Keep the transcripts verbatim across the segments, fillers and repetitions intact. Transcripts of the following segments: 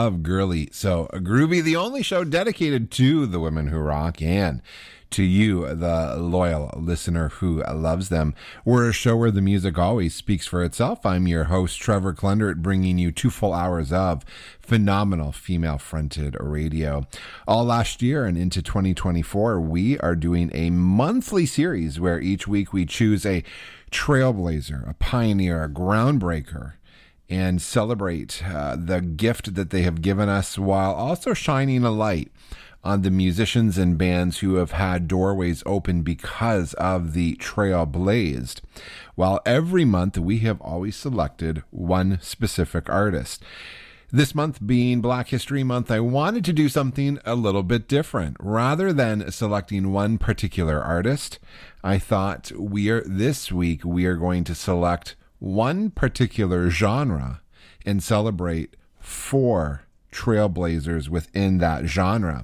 Of Girly So Groovy, the only show dedicated to the women who rock and to you, the loyal listener who loves them. We're a show where the music always speaks for itself. I'm your host, Trevor Klendert, bringing you two full hours of phenomenal female-fronted radio. All last year and into twenty twenty-four, we are doing a monthly series where each week we choose a trailblazer, a pioneer, a groundbreaker, and celebrate uh, the gift that they have given us while also shining a light on the musicians and bands who have had doorways open because of the trail blazed. While every month we have always selected one specific artist. This month being Black History Month, I wanted to do something a little bit different. Rather than selecting one particular artist, I thought we are this week we are going to select one particular genre and celebrate four trailblazers within that genre.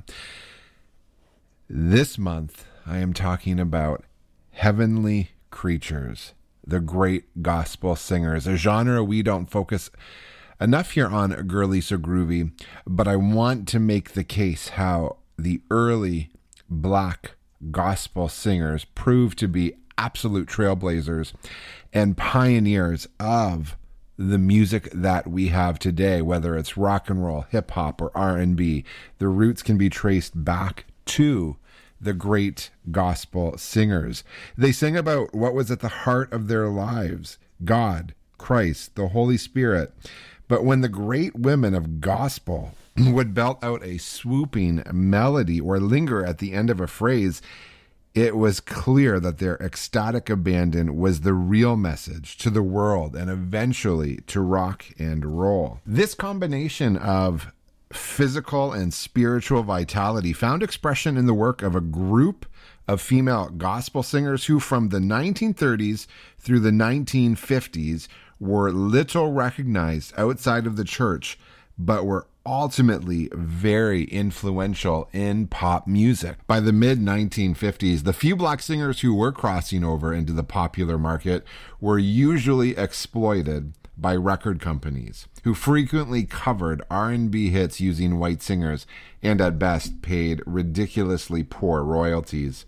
This month, I am talking about Heavenly Creatures, the great gospel singers, a genre we don't focus enough here on Girly So Groovy, but I want to make the case how the early Black gospel singers proved to be absolute trailblazers and pioneers of the music that we have today, whether it's rock and roll, hip hop, or R and B. The roots can be traced back to the great gospel singers. They sing about what was at the heart of their lives: God, Christ, the Holy Spirit. But when the great women of gospel would belt out a swooping melody or linger at the end of a phrase, it was clear that their ecstatic abandon was the real message to the world and eventually to rock and roll. This combination of physical and spiritual vitality found expression in the work of a group of female gospel singers who from the nineteen thirties through the nineteen fifties were little recognized outside of the church, but were ultimately very influential in pop music. By the mid nineteen fifties, the few black singers who were crossing over into the popular market were usually exploited by record companies, who frequently covered R and B hits using white singers and at best paid ridiculously poor royalties.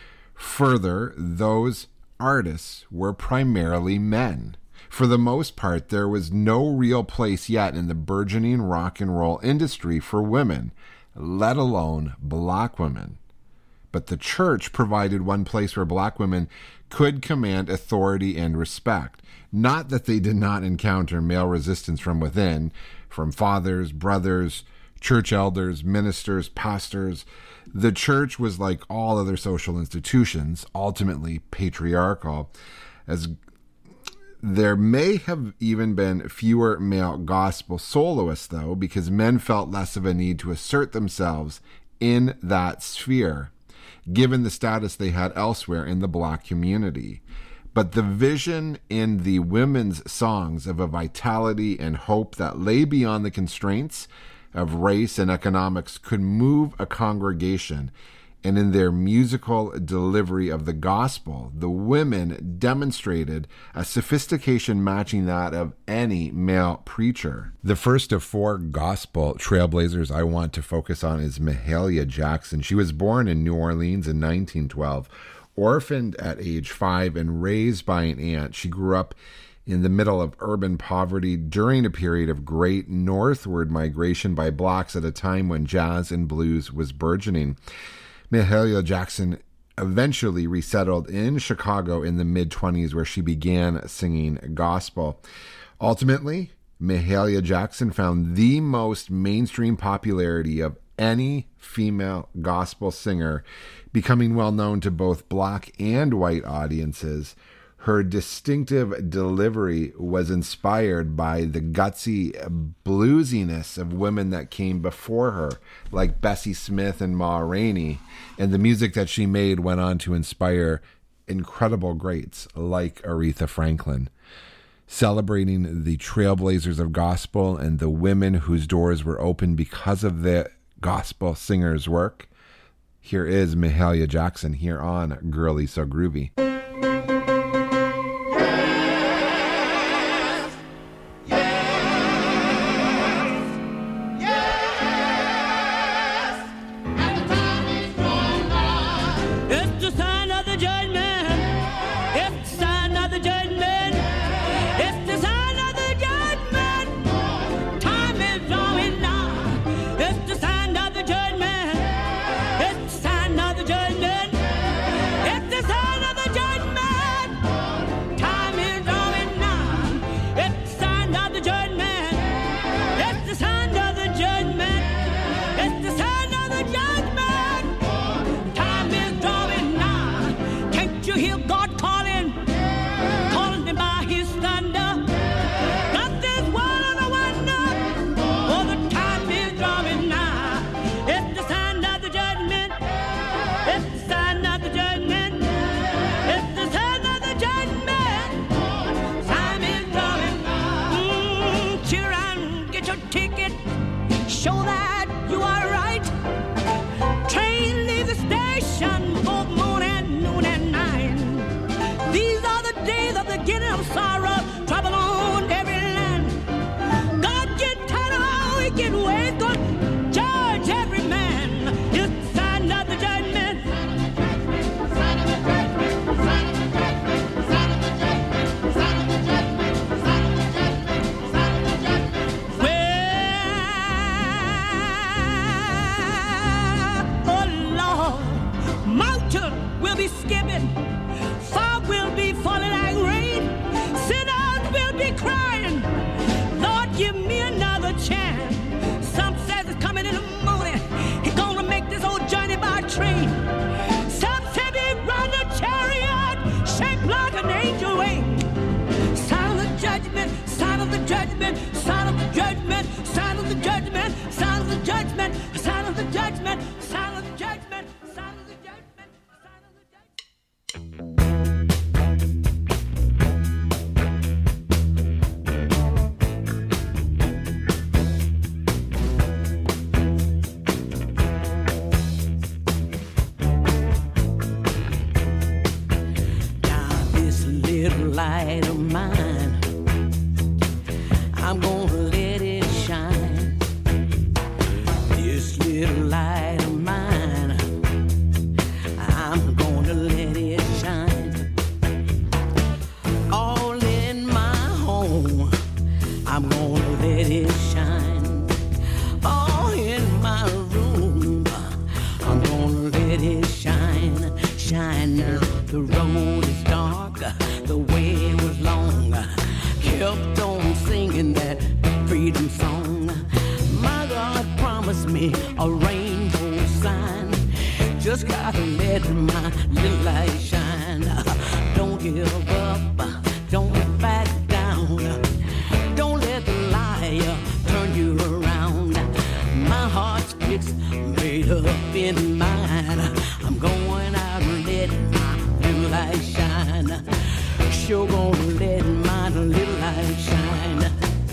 Further, those artists were primarily men. For the most part, there was no real place yet in the burgeoning rock and roll industry for women, let alone black women. But the church provided one place where black women could command authority and respect. Not that they did not encounter male resistance from within, from fathers, brothers, church elders, ministers, pastors. The church was like all other social institutions, ultimately patriarchal, as there may have even been fewer male gospel soloists, though, because men felt less of a need to assert themselves in that sphere, given the status they had elsewhere in the black community. But the vision in the women's songs of a vitality and hope that lay beyond the constraints of race and economics could move a congregation. And in their musical delivery of the gospel, the women demonstrated a sophistication matching that of any male preacher. The first of four gospel trailblazers I want to focus on is Mahalia Jackson. She was born in New Orleans in nineteen twelve, orphaned at age five and raised by an aunt. She grew up in the middle of urban poverty during a period of great northward migration by blacks at a time when jazz and blues was burgeoning. Mahalia Jackson eventually resettled in Chicago in the mid-twenties, where she began singing gospel. Ultimately, Mahalia Jackson found the most mainstream popularity of any female gospel singer, becoming well known to both black and white audiences. Her distinctive delivery was inspired by the gutsy bluesiness of women that came before her, like Bessie Smith and Ma Rainey, and the music that she made went on to inspire incredible greats like Aretha Franklin. Celebrating the trailblazers of gospel and the women whose doors were open because of the gospel singers' work, here is Mahalia Jackson here on Girly So Groovy. Yeah. show that you are right. Train leaves the station both morning, noon, and night. These are the days of the beginning of sorrow, trouble on every land. God get tired of all wicked ways, gonna judge every man. Just sign up the judgment. Sign of the judgment. Sign of the judgment. Sign of the judgment. Sign of the judgment. Sign of the judgment. Sign of the judgment. Well, oh Lord, mountain will be skipping, fog will be falling like rain, sinners will be crying. Lord, give me another chance. Some says it's coming in the morning. He's gonna make this old journey by train. Some said he run a chariot shaped like an angel wing. Sign of the judgment, sign of the judgment, sign of the judgment, sign of the judgment, sign of the judgment, sign of the judgment, sign of the judgment, sign of the judgment, sign of the judgment. Now this little light of mine, I'm gonna let it shine. This little light of mine, I'm gonna let it shine. All in my home, I'm gonna let it shine. All in my room, I'm gonna let it shine. Shine. The road is dark, the way was long. Kept on singing that freedom song. My God promised me a rainbow sign. Just gotta let my little light shine. Don't give up, don't back down. Don't let the liar turn you around. My heart's fixed, made up in mine. I'm going out and letting my little light shine. Sure gonna let my little light shine.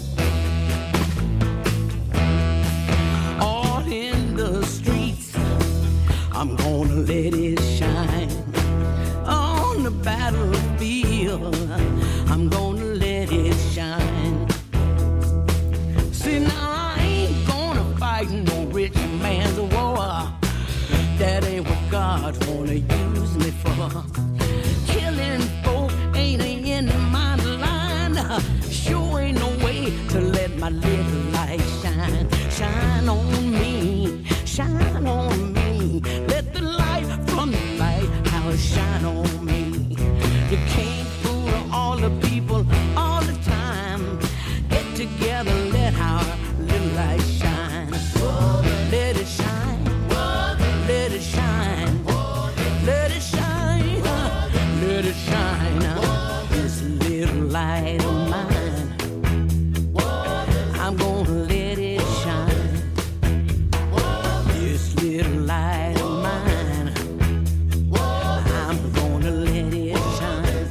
All in the streets, I'm gonna let it shine. On the battlefield, I'm gonna let it shine. See, now I ain't gonna fight no rich man's war. That ain't what God's gonna use me for. Killing folk ain't in my line. Sure ain't no way to let my little light shine. Shine on me, shine on me. Let the light from the lighthouse shine on me. You can't fool all the people all the time. Get together, let our little light shine. Let it shine, let it shine, let it shine, let it shine. This little light of mine, I'm gonna let it shine. This little light of mine, I'm gonna let it shine.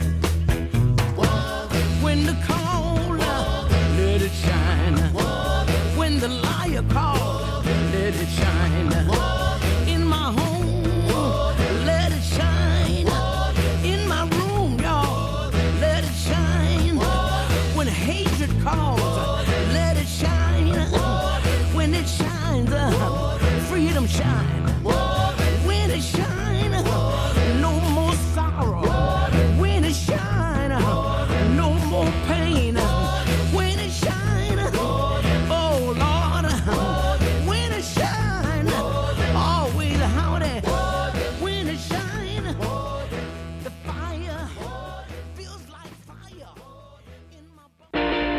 When the caller, let it shine. When the liar calls, let it shine. In my home, let it shine. In my room, y'all, let it shine. When hatred calls, let it shine. When it shines, freedom shine. When it shines, no more sorrow. When it shines, no more pain. When it shines, oh Lord, when it shines, always howdy. When it shines, the fire feels like fire in my body.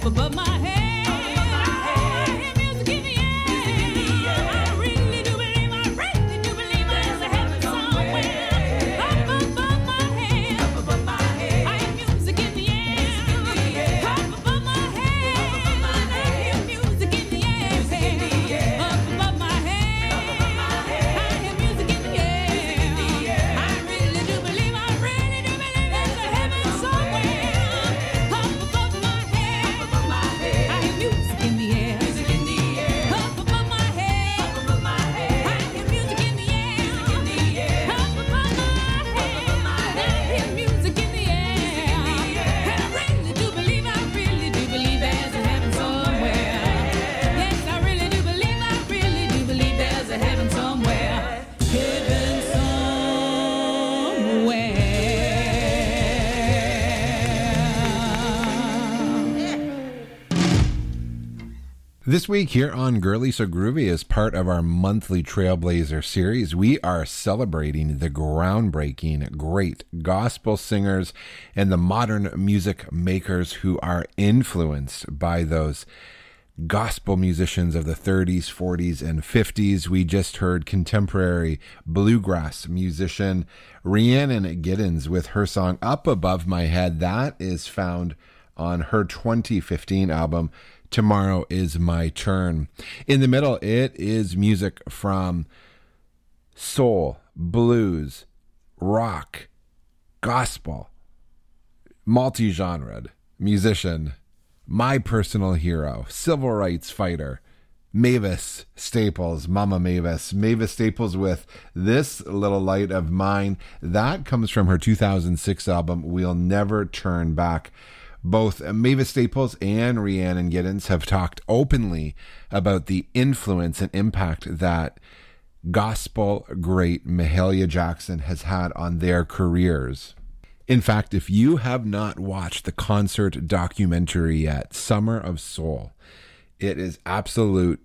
This week here on Girly So Groovy, as part of our monthly Trailblazer series, we are celebrating the groundbreaking, great gospel singers and the modern music makers who are influenced by those gospel musicians of the thirties, forties, and fifties. We just heard contemporary bluegrass musician Rhiannon Giddens with her song Up Above My Head. That is found on her twenty fifteen album, Tomorrow Is My Turn. In the middle, it is music from soul, blues, rock, gospel, multi-genred musician, my personal hero, civil rights fighter, Mavis Staples, Mama Mavis. Mavis Staples with This Little Light of Mine. That comes from her two thousand six album, We'll Never Turn Back. Both Mavis Staples and Rhiannon Giddens have talked openly about the influence and impact that gospel great Mahalia Jackson has had on their careers. In fact, if you have not watched the concert documentary yet, Summer of Soul, it is absolute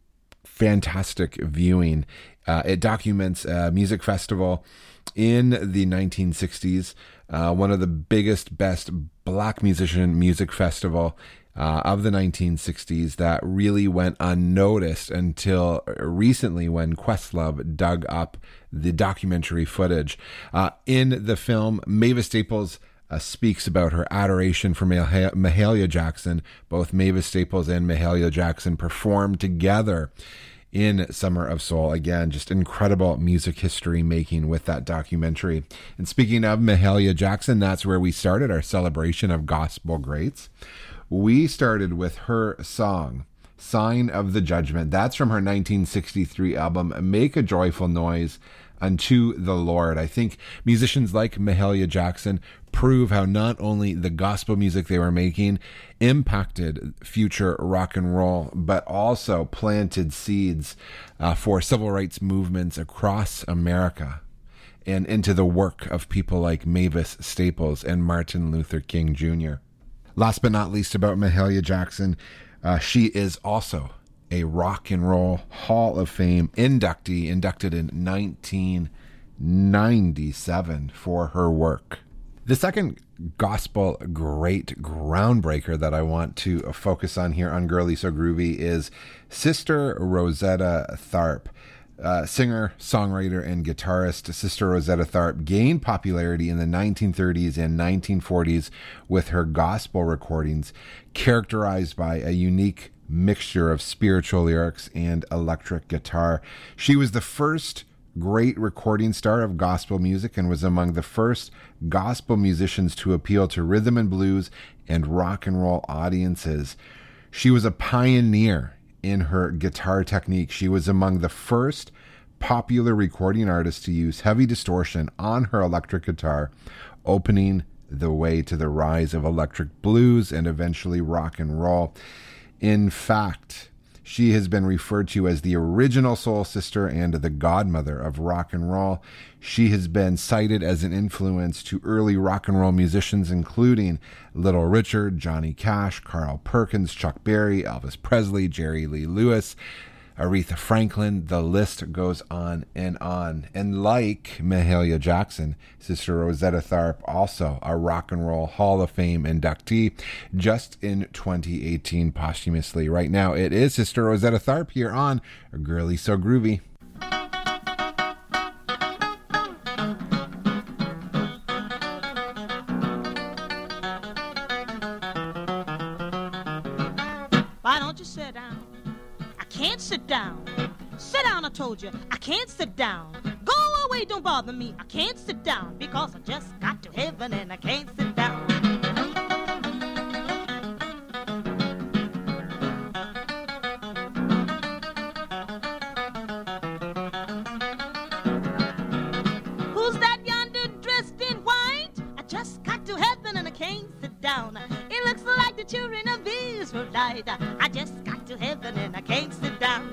fantastic viewing. Uh, it documents a music festival in the nineteen sixties, uh, one of the biggest, best black musician music festival uh, of the nineteen sixties that really went unnoticed until recently when Questlove dug up the documentary footage. Uh, in the film, Mavis Staples uh, speaks about her adoration for Mah- Mahalia Jackson. Both Mavis Staples and Mahalia Jackson performed together in Summer of Soul. Again, just incredible music history making with that documentary. And speaking of Mahalia Jackson, that's where we started our celebration of gospel greats. We started with her song, Sign of the Judgment. That's from her nineteen sixty-three album, Make a Joyful Noise Unto the Lord. I think musicians like Mahalia Jackson prove how not only the gospel music they were making impacted future rock and roll, but also planted seeds uh, for civil rights movements across America and into the work of people like Mavis Staples and Martin Luther King Junior Last but not least about Mahalia Jackson, uh, she is also a Rock and Roll Hall of Fame inductee, inducted in nineteen ninety-seven for her work. The second gospel great groundbreaker that I want to focus on here on Girly So Groovy is Sister Rosetta Tharpe. Uh, singer, songwriter, and guitarist Sister Rosetta Tharpe gained popularity in the nineteen thirties and nineteen forties with her gospel recordings, characterized by a unique mixture of spiritual lyrics and electric guitar. She was the first great recording star of gospel music and was among the first gospel musicians to appeal to rhythm and blues and rock and roll audiences. She was a pioneer in her guitar technique. She was among the first popular recording artists to use heavy distortion on her electric guitar, opening the way to the rise of electric blues and eventually rock and roll. In fact, she has been referred to as the original soul sister and the godmother of rock and roll. She has been cited as an influence to early rock and roll musicians, including Little Richard, Johnny Cash, Carl Perkins, Chuck Berry, Elvis Presley, Jerry Lee Lewis, Aretha Franklin. The list goes on and on. And like Mahalia Jackson, Sister Rosetta Tharpe, also a Rock and Roll Hall of Fame inductee, just in twenty eighteen posthumously. Right now, it is Sister Rosetta Tharpe here on Girlie So Groovy. Why don't you sit down? I can't sit down. Sit down, I told you. I can't sit down. Go away, don't bother me. I can't sit down because I just got to heaven and I can't sit down. Who's that yonder dressed in white? I just got to heaven and I can't sit down. It looks like the children of Israel died. I just got to heaven and I can't sit down.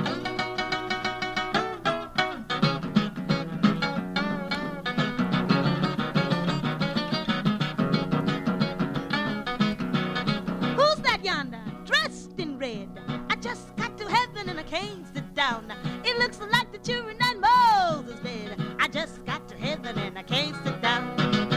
Who's that yonder dressed in red? I just got to heaven and I can't sit down. It looks like the children of Moses' bed. I just got to heaven and I can't sit down.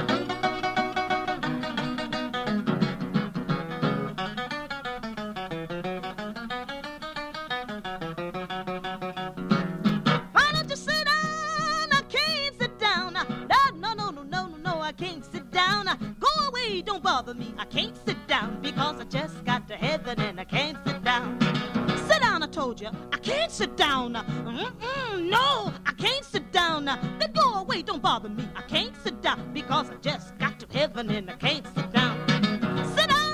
Don't bother me, I can't sit down because I just got to heaven and I can't sit down. Sit down, I told you, I can't sit down. Mm-mm, no, I can't sit down. Then go away, don't bother me, I can't sit down because I just got to heaven and I can't sit down. Sit down.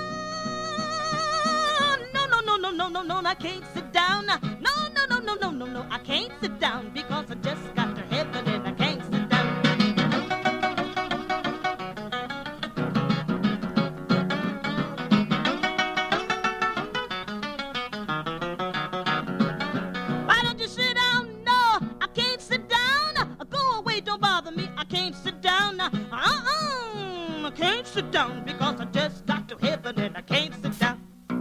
No, no, no, no, no, no, no, I can't sit down. No, no, no, no, no, no, no, I can't sit down because I just got to heaven and I can't sit down. I can't sit down because I just got to heaven and I can't sit down.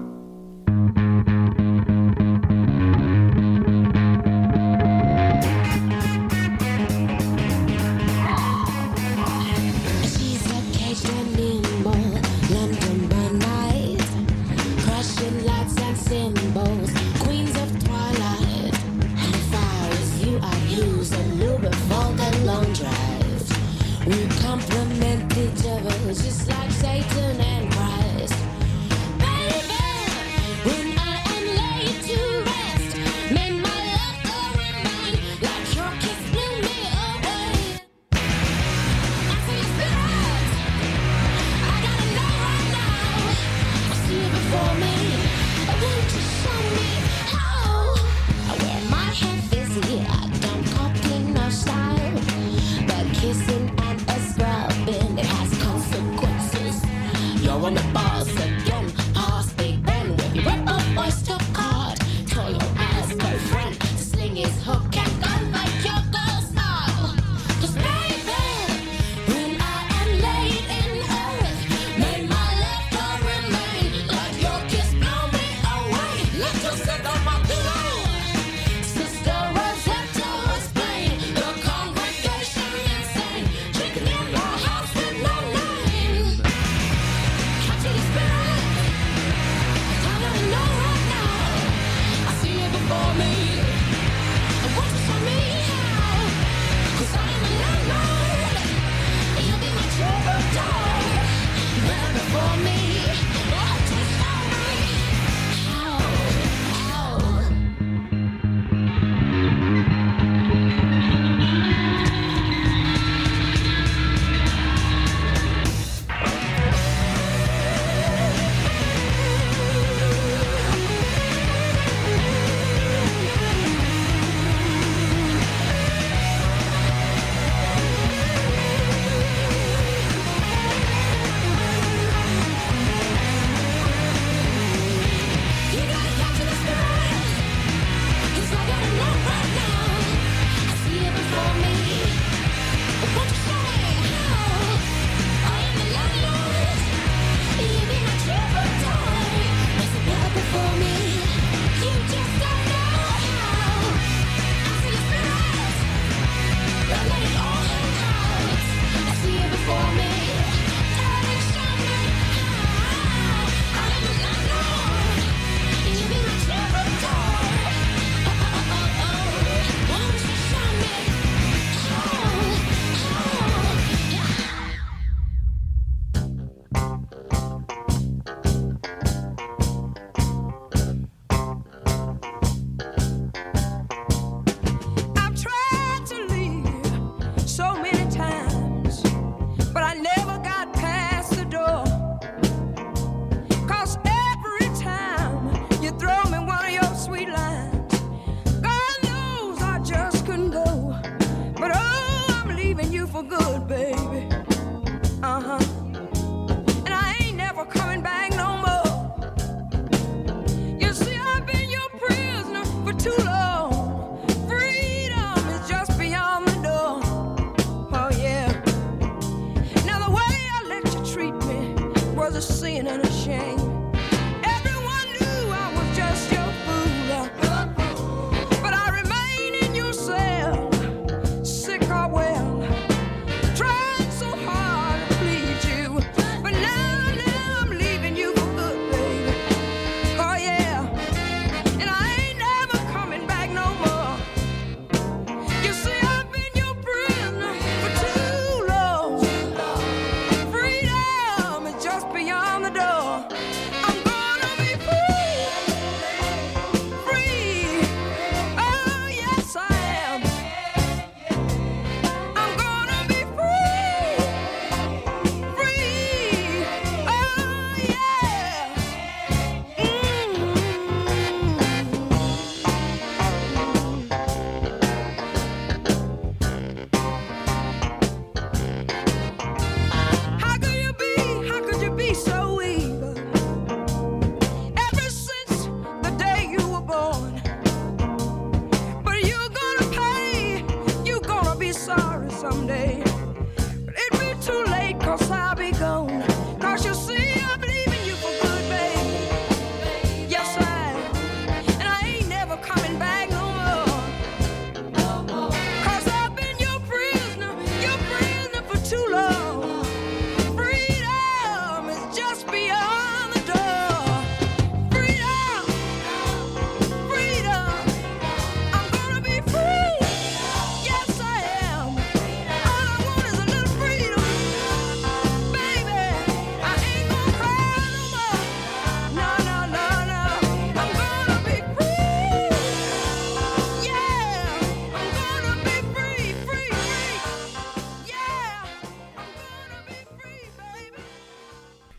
She's a caged and nimble, London by night, crushing lights and symbols, queens of twilight. And far as you are used and lubricant and long drives, we complement each other just like Satan and Christ. Baby, when I am laid to rest, may my love go remain like your kiss blew me away. I see your spirit, I gotta know right now. I see you before me, won't you show me how? I wear my hair fizzy, I don't copy no style, but kissing and a scrubbing, it has consequences.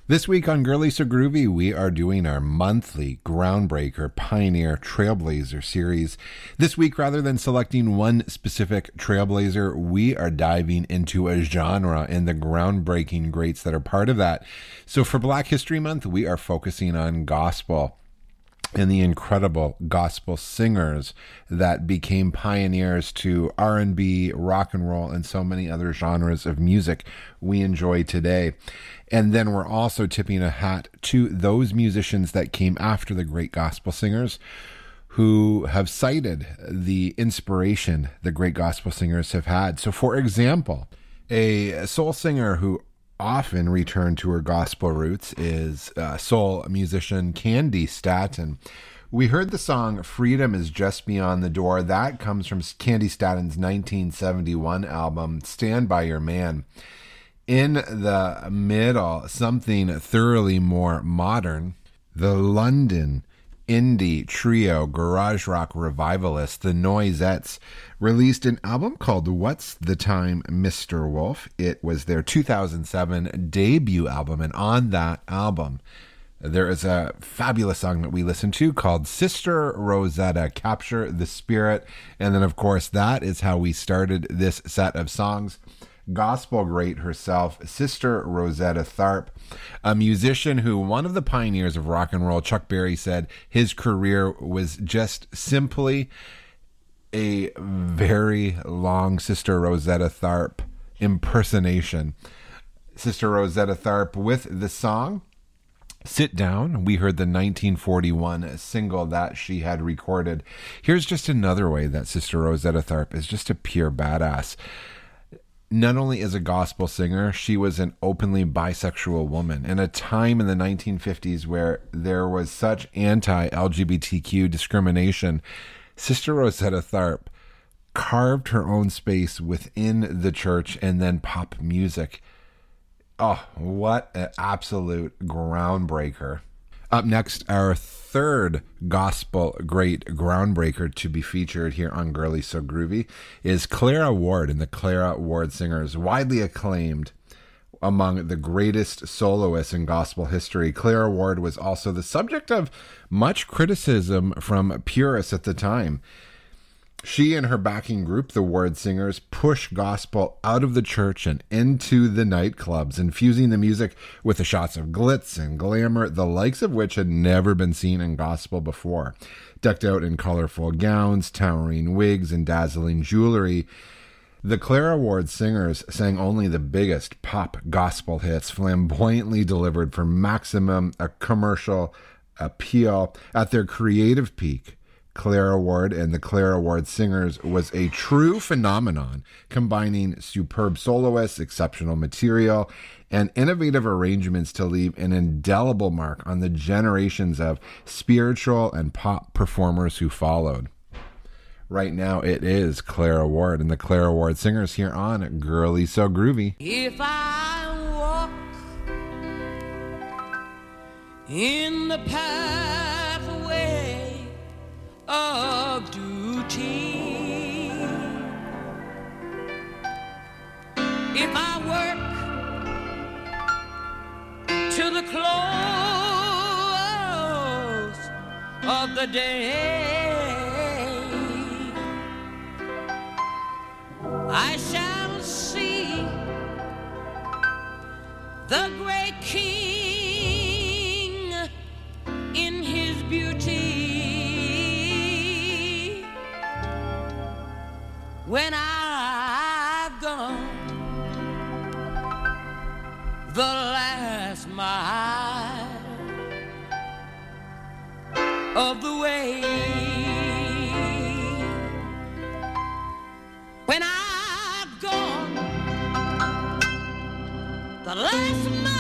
This week on Girly So Groovy, we are doing our monthly Groundbreaker, Pioneer, Trailblazer series. This week, rather than selecting one specific trailblazer, we are diving into a genre and the groundbreaking greats that are part of that. So for Black History Month, we are focusing on gospel and the incredible gospel singers that became pioneers to R and B, rock and roll, and so many other genres of music we enjoy today. And then we're also tipping a hat to those musicians that came after the great gospel singers who have cited the inspiration the great gospel singers have had. So, for example, a soul singer who often returned to her gospel roots is uh, soul musician Candi Staton. We heard the song Freedom is Just Beyond the Door. That comes from Candi Staton's nineteen seventy-one album, Stand By Your Man. In the middle, something thoroughly more modern, the London indie trio garage rock revivalist, the Noisettes, released an album called What's the Time, Mister Wolf. It was their two thousand seven debut album, and on that album, there is a fabulous song that we listened to called Sister Rosetta, Capture the Spirit. And then, of course, that is how we started this set of songs. Gospel great herself, Sister Rosetta Tharpe, a musician who, one of the pioneers of rock and roll, Chuck Berry said his career was just simply a very long Sister Rosetta Tharpe impersonation. Sister Rosetta Tharpe with the song Sit Down. We heard the nineteen forty-one single that she had recorded. Here's just another way that Sister Rosetta Tharpe is just a pure badass. Not only as a gospel singer, she was an openly bisexual woman. In a time in the nineteen fifties where there was such anti-L G B T Q discrimination, Sister Rosetta Tharpe carved her own space within the church and then pop music. Oh, what an absolute groundbreaker. Up next, our third gospel great groundbreaker to be featured here on Girly So Groovy is Clara Ward and the Clara Ward Singers, widely acclaimed among the greatest soloists in gospel history. Clara Ward was also the subject of much criticism from purists at the time. She and her backing group, the Ward Singers, push gospel out of the church and into the nightclubs, infusing the music with the shots of glitz and glamour, the likes of which had never been seen in gospel before. Decked out in colorful gowns, towering wigs, and dazzling jewelry, the Clara Ward Singers sang only the biggest pop gospel hits, flamboyantly delivered for maximum uh, commercial appeal. At their creative peak, Clara Ward and the Clara Ward Singers was a true phenomenon, combining superb soloists, exceptional material, and innovative arrangements to leave an indelible mark on the generations of spiritual and pop performers who followed. Right now, it is Clara Ward and the Clara Ward Singers here on Girly So Groovy. If I walk in the pathway of duty, if I work till the close of the day, I shall see the great King in his beauty. When I've gone the last mile of the way, when I've gone the last mile